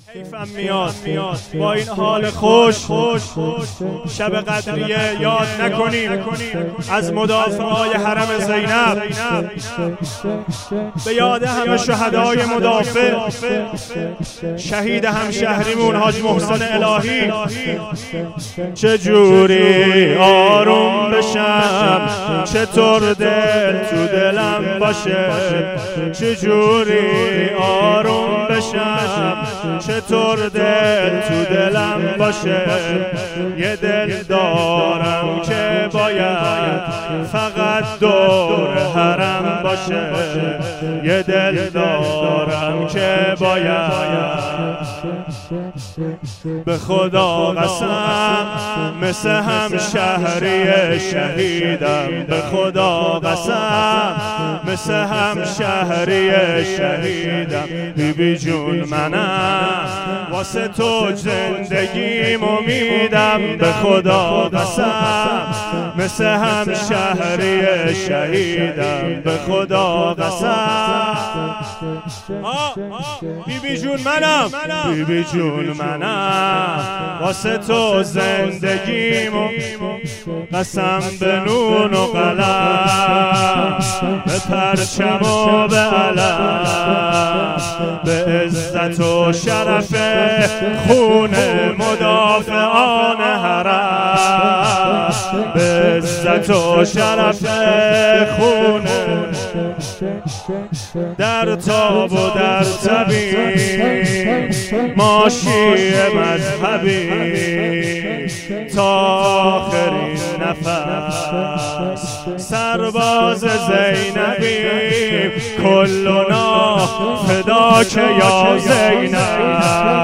حیفم میاد با این حال خوش شب قدریه یاد نکنیم از مدافعای حرم زینب، به یاد همه شهدای مدافع، شهید همشهریمون حاج محسن الهی. چجوری آروم بشم، چطور دل تو دلم باشه، چجوری آروم بشم، چطور دل تو دلم باشه. یه دل دارم که باید فقط دور حرم باشه، یه دل دارم که باید به خدا قسم مثل همشهری شهیدم، به خدا قسم مثل همشهری شهیدم. بیبی جون منم واسه تو زندگیم امیدم، به خدا قسم مثل همشهری شهیدم، به خدا قسم. بیبی جون منم، بیبی جون منم واسه تو زندگیم قسم به نون و قلم، به پرچم و به علم، به عزت و شرف خون مدافعان حرم، به عزت و شرف خون در تاب و در تبیم ما شیعه مذهبی تا آخرین نفس سرباز زینبیم، کلنا فداک یا زینب،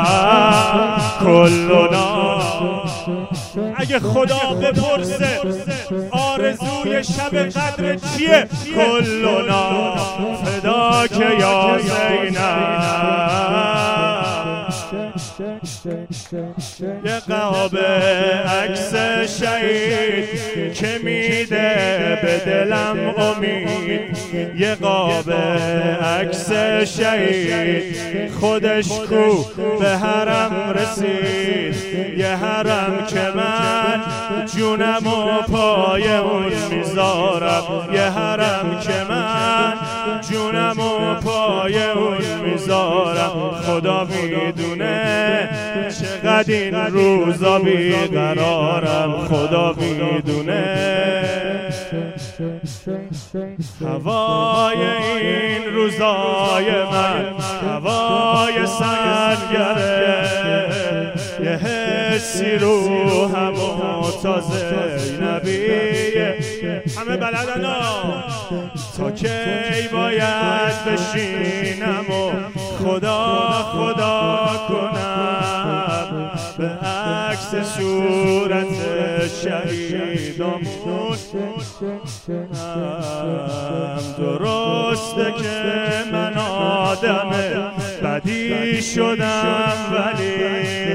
کلنا. اگه خدا بپرسه آرزوی شب قدر چیه، کلنا فداک یا زینب. یه قاب عکس شهید که میده به دلم امید، یه قاب عکس شهید خودش کو به حرم رسید، یه حرم که من جونم و پای اون میذارم، یه حرم که من جونم و پای اون میذارم. خدا میدونه چقدر این روزا بیقرارم، خدا میدونه هوای این روزای من هوای سرگره، یه حسی رو همو تا زینبیه. همه بلدن تا کی باید بشینم و خدا خدا کنم، به عکس صورت شهیدامون درسته که من آدم بدی شدم، ولی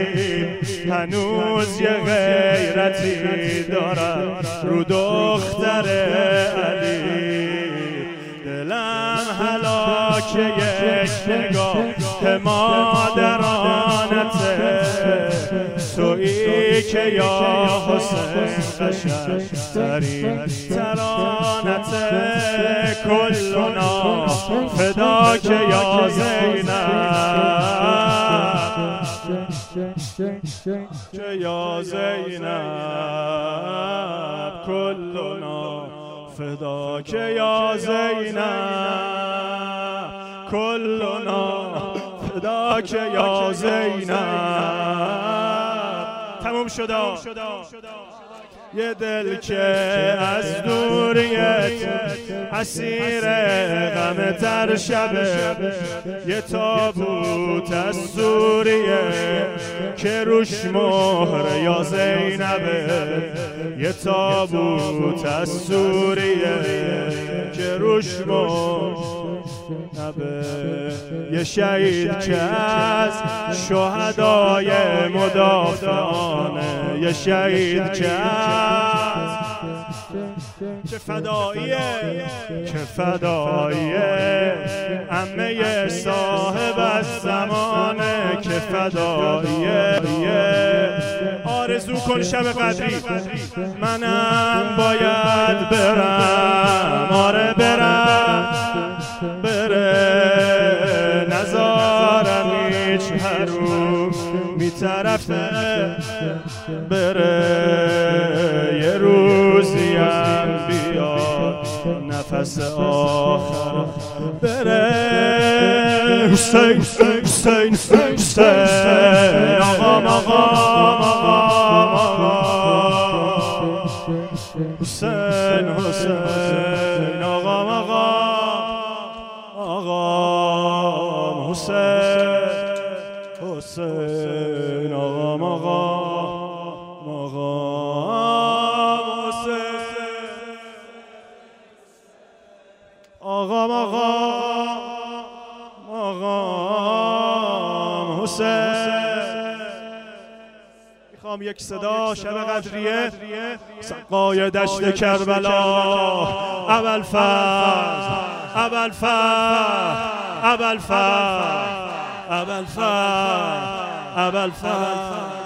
هنوز یه غیرتی دارم رو دختر علی. دلم هلاک یک نگاه مادرانته، تویی که یا حسین قشنگ ترین ترانته، کلنا فداک یا زینب، که یا زینب، کلنا فداک یا زینب، کلنا فداک یا زینب. تموم شد. یه دل که از دوریت اسیر غم تر شبه، یه تابوت از سوریه که روش مهر یا زینبه، یه تابوت از سوریه که روش مهر نبه، یه شهید که از شهدای مدافعانه، یه شهید که از که فداییه عمه صاحب از زمانه که فداییه. آرزو کن شب قدری منم باید برم، آره برم نزارم هیچ حروم میطرفه یه روزیم بیاد نفس آخر حسین حسین حسین آقام حسین حسین آقام حسین حسین آقام حسین. میخوام یک صدا شب قدریه سقای دشت کربلا ابوالفضل